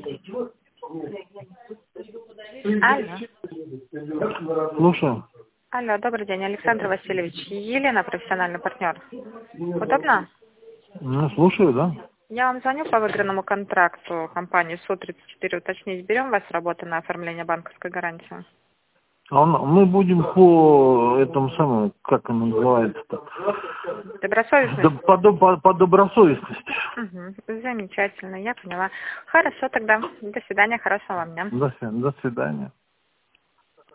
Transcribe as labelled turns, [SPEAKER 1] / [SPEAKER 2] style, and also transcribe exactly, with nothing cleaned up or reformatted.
[SPEAKER 1] Алло.
[SPEAKER 2] Слушаю.
[SPEAKER 1] Алло, добрый день, Александр Васильевич. Елена, профессиональный партнер. Удобно?
[SPEAKER 2] Ну, слушаю, да.
[SPEAKER 1] Я вам звоню по выигранному контракту компании Су тридцать четыре. Уточнить, берем вас с работы на оформление банковской гарантии?
[SPEAKER 2] А он- мы будем по этому самому, как он называется-то?
[SPEAKER 1] Добросовестность?
[SPEAKER 2] Да, по, до- по, по добросовестности.
[SPEAKER 1] Угу. Замечательно, я поняла. Хорошо тогда. До свидания, хорошего вам дня.
[SPEAKER 2] До свидания. До свидания.